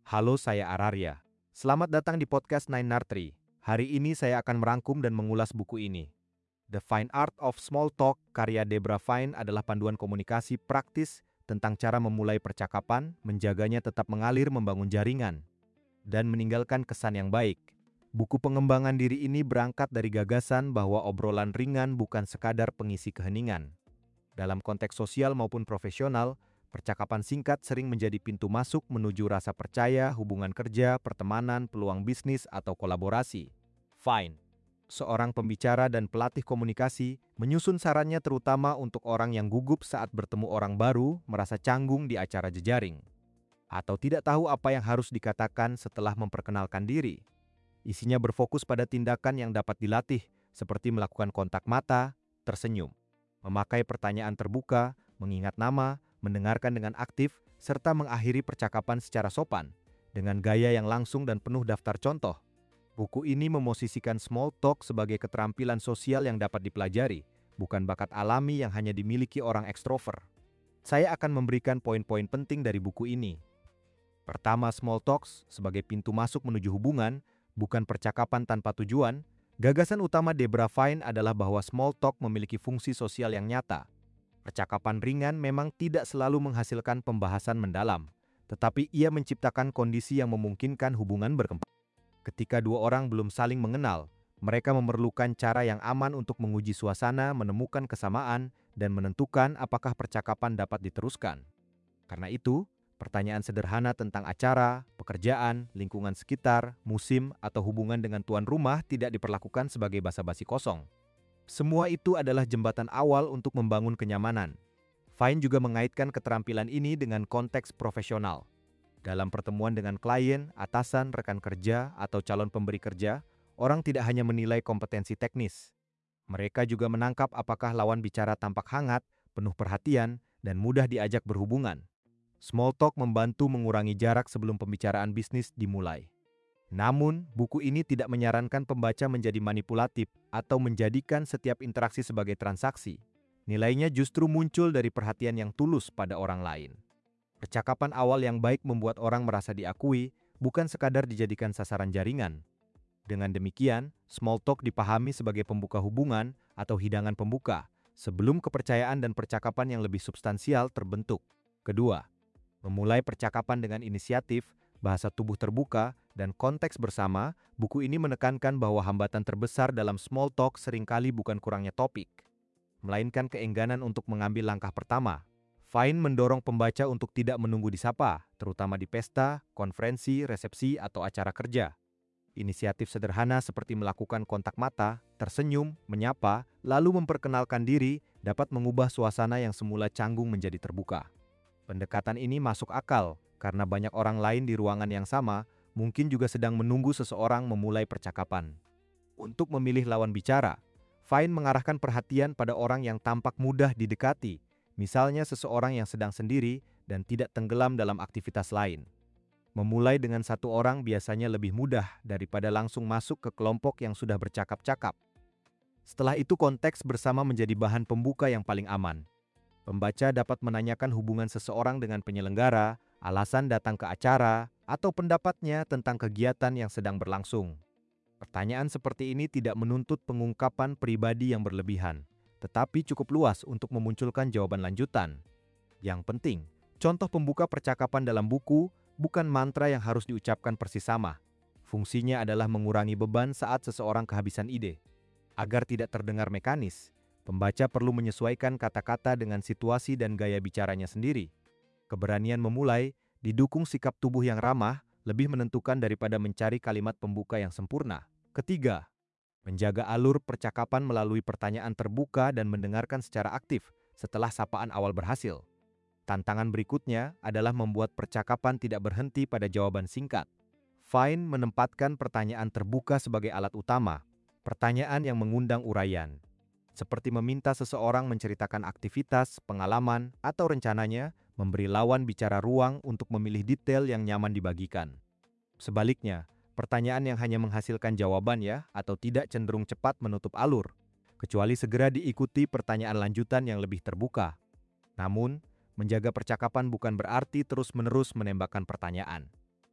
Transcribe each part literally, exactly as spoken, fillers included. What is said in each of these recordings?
Halo, saya Ararya. Selamat datang di podcast Nine Nartri. Hari ini saya akan merangkum dan mengulas buku ini. The Fine Art of Small Talk karya Debra Fine adalah panduan komunikasi praktis tentang cara memulai percakapan, menjaganya tetap mengalir membangun jaringan, dan meninggalkan kesan yang baik. Buku pengembangan diri ini berangkat dari gagasan bahwa obrolan ringan bukan sekadar pengisi keheningan. Dalam konteks sosial maupun profesional, percakapan singkat sering menjadi pintu masuk menuju rasa percaya, hubungan kerja, pertemanan, peluang bisnis, atau kolaborasi. Fine, seorang pembicara dan pelatih komunikasi, menyusun sarannya terutama untuk orang yang gugup saat bertemu orang baru, merasa canggung di acara jejaring, atau tidak tahu apa yang harus dikatakan setelah memperkenalkan diri. Isinya berfokus pada tindakan yang dapat dilatih, seperti melakukan kontak mata, tersenyum, memakai pertanyaan terbuka, mengingat nama, mendengarkan dengan aktif, serta mengakhiri percakapan secara sopan, dengan gaya yang langsung dan penuh daftar contoh. Buku ini memosisikan small talk sebagai keterampilan sosial yang dapat dipelajari, bukan bakat alami yang hanya dimiliki orang ekstrovert. Saya akan memberikan poin-poin penting dari buku ini. Pertama, small talks sebagai pintu masuk menuju hubungan, bukan percakapan tanpa tujuan. Gagasan utama Debra Fine adalah bahwa small talk memiliki fungsi sosial yang nyata. Percakapan ringan memang tidak selalu menghasilkan pembahasan mendalam, tetapi ia menciptakan kondisi yang memungkinkan hubungan berkembang. Ketika dua orang belum saling mengenal, mereka memerlukan cara yang aman untuk menguji suasana, menemukan kesamaan, dan menentukan apakah percakapan dapat diteruskan. Karena itu, pertanyaan sederhana tentang acara, pekerjaan, lingkungan sekitar, musim, atau hubungan dengan tuan rumah tidak diperlakukan sebagai basa-basi kosong. Semua itu adalah jembatan awal untuk membangun kenyamanan. Fine juga mengaitkan keterampilan ini dengan konteks profesional. Dalam pertemuan dengan klien, atasan, rekan kerja, atau calon pemberi kerja, orang tidak hanya menilai kompetensi teknis. Mereka juga menangkap apakah lawan bicara tampak hangat, penuh perhatian, dan mudah diajak berhubungan. Small talk membantu mengurangi jarak sebelum pembicaraan bisnis dimulai. Namun, buku ini tidak menyarankan pembaca menjadi manipulatif atau menjadikan setiap interaksi sebagai transaksi. Nilainya justru muncul dari perhatian yang tulus pada orang lain. Percakapan awal yang baik membuat orang merasa diakui, bukan sekadar dijadikan sasaran jaringan. Dengan demikian, small talk dipahami sebagai pembuka hubungan atau hidangan pembuka, sebelum kepercayaan dan percakapan yang lebih substansial terbentuk. Kedua, memulai percakapan dengan inisiatif, bahasa tubuh terbuka, dan konteks bersama. Buku ini menekankan bahwa hambatan terbesar dalam small talk seringkali bukan kurangnya topik, melainkan keengganan untuk mengambil langkah pertama. Fine mendorong pembaca untuk tidak menunggu disapa, terutama di pesta, konferensi, resepsi, atau acara kerja. Inisiatif sederhana seperti melakukan kontak mata, tersenyum, menyapa, lalu memperkenalkan diri dapat mengubah suasana yang semula canggung menjadi terbuka. Pendekatan ini masuk akal karena banyak orang lain di ruangan yang sama mungkin juga sedang menunggu seseorang memulai percakapan. Untuk memilih lawan bicara, Fine mengarahkan perhatian pada orang yang tampak mudah didekati, misalnya seseorang yang sedang sendiri dan tidak tenggelam dalam aktivitas lain. Memulai dengan satu orang biasanya lebih mudah daripada langsung masuk ke kelompok yang sudah bercakap-cakap. Setelah itu, konteks bersama menjadi bahan pembuka yang paling aman. Pembaca dapat menanyakan hubungan seseorang dengan penyelenggara, alasan datang ke acara, atau pendapatnya tentang kegiatan yang sedang berlangsung. Pertanyaan seperti ini tidak menuntut pengungkapan pribadi yang berlebihan, tetapi cukup luas untuk memunculkan jawaban lanjutan. Yang penting, contoh pembuka percakapan dalam buku bukan mantra yang harus diucapkan persis sama. Fungsinya adalah mengurangi beban saat seseorang kehabisan ide. Agar tidak terdengar mekanis, pembaca perlu menyesuaikan kata-kata dengan situasi dan gaya bicaranya sendiri. Keberanian memulai, didukung sikap tubuh yang ramah, lebih menentukan daripada mencari kalimat pembuka yang sempurna. Ketiga, menjaga alur percakapan melalui pertanyaan terbuka dan mendengarkan secara aktif setelah sapaan awal berhasil. Tantangan berikutnya adalah membuat percakapan tidak berhenti pada jawaban singkat. Fine menempatkan pertanyaan terbuka sebagai alat utama, pertanyaan yang mengundang uraian. Seperti meminta seseorang menceritakan aktivitas, pengalaman, atau rencananya, memberi lawan bicara ruang untuk memilih detail yang nyaman dibagikan. Sebaliknya, pertanyaan yang hanya menghasilkan jawaban ya atau tidak cenderung cepat menutup alur, kecuali segera diikuti pertanyaan lanjutan yang lebih terbuka. Namun, menjaga percakapan bukan berarti terus-menerus menembakkan pertanyaan.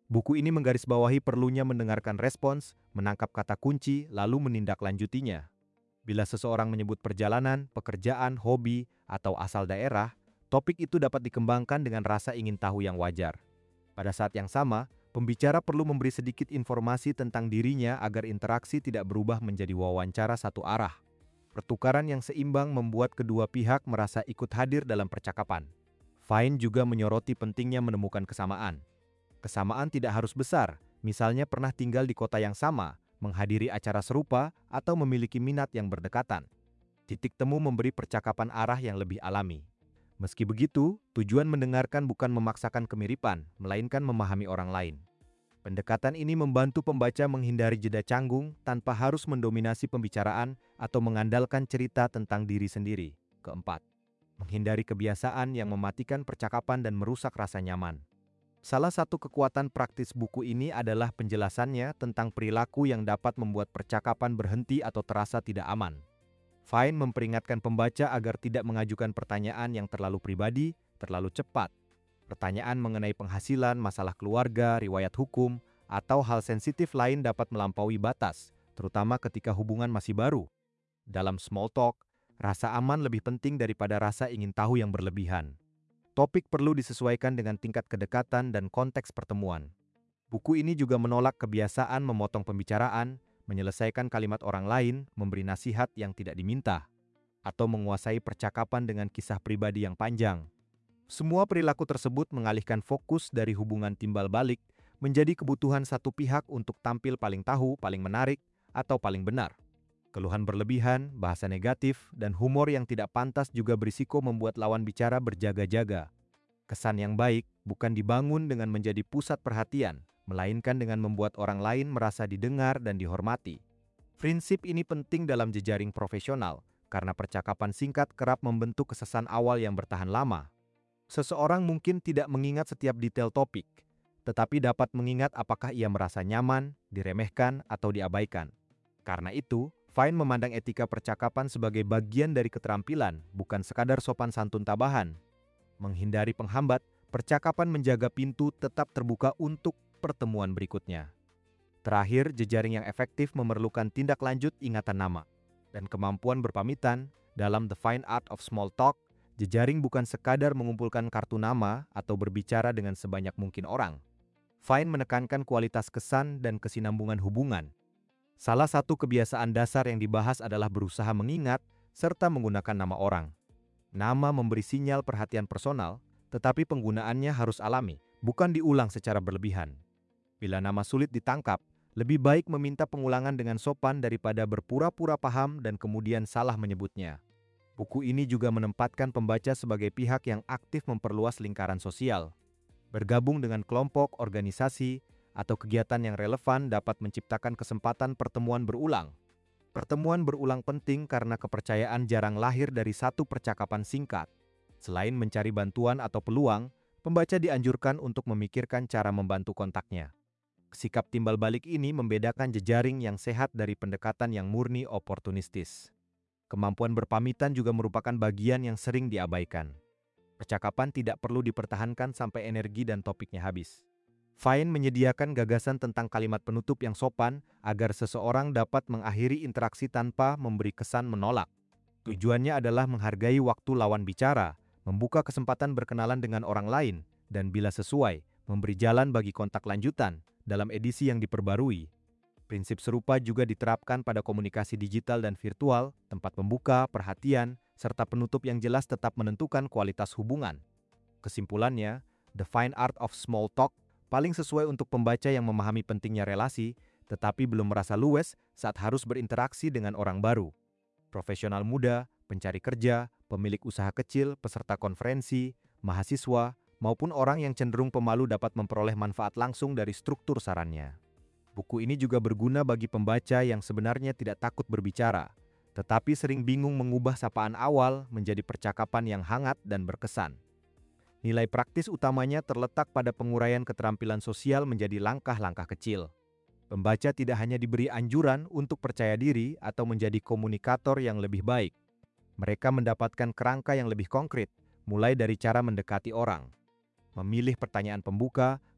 Buku ini menggarisbawahi perlunya mendengarkan respons, menangkap kata kunci, lalu menindaklanjutinya. Bila seseorang menyebut perjalanan, pekerjaan, hobi, atau asal daerah, topik itu dapat dikembangkan dengan rasa ingin tahu yang wajar. Pada saat yang sama, pembicara perlu memberi sedikit informasi tentang dirinya agar interaksi tidak berubah menjadi wawancara satu arah. Pertukaran yang seimbang membuat kedua pihak merasa ikut hadir dalam percakapan. Fine juga menyoroti pentingnya menemukan kesamaan. Kesamaan tidak harus besar, misalnya pernah tinggal di kota yang sama, menghadiri acara serupa, atau memiliki minat yang berdekatan. Titik temu memberi percakapan arah yang lebih alami. Meski begitu, tujuan mendengarkan bukan memaksakan kemiripan, melainkan memahami orang lain. Pendekatan ini membantu pembaca menghindari jeda canggung tanpa harus mendominasi pembicaraan atau mengandalkan cerita tentang diri sendiri. Keempat, menghindari kebiasaan yang mematikan percakapan dan merusak rasa nyaman. Salah satu kekuatan praktis buku ini adalah penjelasannya tentang perilaku yang dapat membuat percakapan berhenti atau terasa tidak aman. Fine memperingatkan pembaca agar tidak mengajukan pertanyaan yang terlalu pribadi, terlalu cepat. Pertanyaan mengenai penghasilan, masalah keluarga, riwayat hukum, atau hal sensitif lain dapat melampaui batas, terutama ketika hubungan masih baru. Dalam small talk, rasa aman lebih penting daripada rasa ingin tahu yang berlebihan. Topik perlu disesuaikan dengan tingkat kedekatan dan konteks pertemuan. Buku ini juga menolak kebiasaan memotong pembicaraan, menyelesaikan kalimat orang lain, memberi nasihat yang tidak diminta, atau menguasai percakapan dengan kisah pribadi yang panjang. Semua perilaku tersebut mengalihkan fokus dari hubungan timbal balik menjadi kebutuhan satu pihak untuk tampil paling tahu, paling menarik, atau paling benar. Keluhan berlebihan, bahasa negatif, dan humor yang tidak pantas juga berisiko membuat lawan bicara berjaga-jaga. Kesan yang baik bukan dibangun dengan menjadi pusat perhatian, melainkan dengan membuat orang lain merasa didengar dan dihormati. Prinsip ini penting dalam jejaring profesional, karena percakapan singkat kerap membentuk kesesan awal yang bertahan lama. Seseorang mungkin tidak mengingat setiap detail topik, tetapi dapat mengingat apakah ia merasa nyaman, diremehkan, atau diabaikan. Karena itu, Fine memandang etika percakapan sebagai bagian dari keterampilan, bukan sekadar sopan santun tambahan. Menghindari penghambat, percakapan menjaga pintu tetap terbuka untuk pertemuan berikutnya. Terakhir, jejaring yang efektif memerlukan tindak lanjut ingatan nama dan kemampuan berpamitan. Dalam The Fine Art of Small Talk, jejaring bukan sekadar mengumpulkan kartu nama atau berbicara dengan sebanyak mungkin orang. Fine menekankan kualitas kesan dan kesinambungan hubungan. Salah satu kebiasaan dasar yang dibahas adalah berusaha mengingat serta menggunakan nama orang. Nama memberi sinyal perhatian personal, tetapi penggunaannya harus alami, bukan diulang secara berlebihan. Bila nama sulit ditangkap, lebih baik meminta pengulangan dengan sopan daripada berpura-pura paham dan kemudian salah menyebutnya. Buku ini juga menempatkan pembaca sebagai pihak yang aktif memperluas lingkaran sosial. Bergabung dengan kelompok, organisasi, atau kegiatan yang relevan dapat menciptakan kesempatan pertemuan berulang. Pertemuan berulang penting karena kepercayaan jarang lahir dari satu percakapan singkat. Selain mencari bantuan atau peluang, pembaca dianjurkan untuk memikirkan cara membantu kontaknya. Sikap timbal balik ini membedakan jejaring yang sehat dari pendekatan yang murni oportunistis. Kemampuan berpamitan juga merupakan bagian yang sering diabaikan. Percakapan tidak perlu dipertahankan sampai energi dan topiknya habis. Fine menyediakan gagasan tentang kalimat penutup yang sopan agar seseorang dapat mengakhiri interaksi tanpa memberi kesan menolak. Tujuannya adalah menghargai waktu lawan bicara, membuka kesempatan berkenalan dengan orang lain, dan bila sesuai, memberi jalan bagi kontak lanjutan dalam edisi yang diperbarui. Prinsip serupa juga diterapkan pada komunikasi digital dan virtual, tempat membuka, perhatian, serta penutup yang jelas tetap menentukan kualitas hubungan. Kesimpulannya, The Fine Art of Small Talk paling sesuai untuk pembaca yang memahami pentingnya relasi, tetapi belum merasa luwes saat harus berinteraksi dengan orang baru. Profesional muda, pencari kerja, pemilik usaha kecil, peserta konferensi, mahasiswa, maupun orang yang cenderung pemalu dapat memperoleh manfaat langsung dari struktur sarannya. Buku ini juga berguna bagi pembaca yang sebenarnya tidak takut berbicara, tetapi sering bingung mengubah sapaan awal menjadi percakapan yang hangat dan berkesan. Nilai praktis utamanya terletak pada penguraian keterampilan sosial menjadi langkah-langkah kecil. Pembaca tidak hanya diberi anjuran untuk percaya diri atau menjadi komunikator yang lebih baik. Mereka mendapatkan kerangka yang lebih konkret, mulai dari cara mendekati orang, memilih pertanyaan pembuka,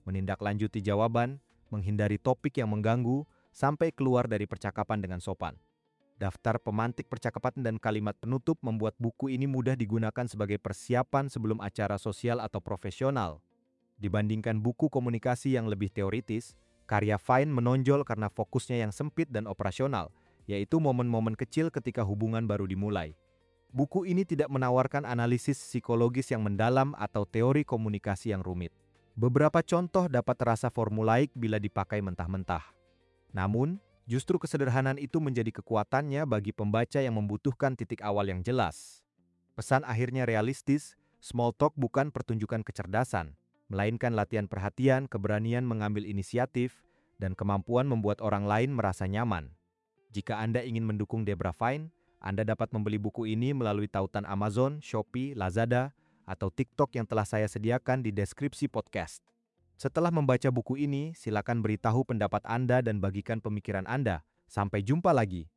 menindaklanjuti jawaban, menghindari topik yang mengganggu, sampai keluar dari percakapan dengan sopan. Daftar pemantik percakapan dan kalimat penutup membuat buku ini mudah digunakan sebagai persiapan sebelum acara sosial atau profesional. Dibandingkan buku komunikasi yang lebih teoritis, karya Fine menonjol karena fokusnya yang sempit dan operasional, yaitu momen-momen kecil ketika hubungan baru dimulai. Buku ini tidak menawarkan analisis psikologis yang mendalam atau teori komunikasi yang rumit. Beberapa contoh dapat terasa formulaik bila dipakai mentah-mentah. Namun, justru kesederhanaan itu menjadi kekuatannya bagi pembaca yang membutuhkan titik awal yang jelas. Pesan akhirnya realistis, small talk bukan pertunjukan kecerdasan, melainkan latihan perhatian, keberanian mengambil inisiatif, dan kemampuan membuat orang lain merasa nyaman. Jika Anda ingin mendukung Debra Fine, Anda dapat membeli buku ini melalui tautan Amazon, Shopee, Lazada, atau TikTok yang telah saya sediakan di deskripsi podcast. Setelah membaca buku ini, silakan beritahu pendapat Anda dan bagikan pemikiran Anda. Sampai jumpa lagi.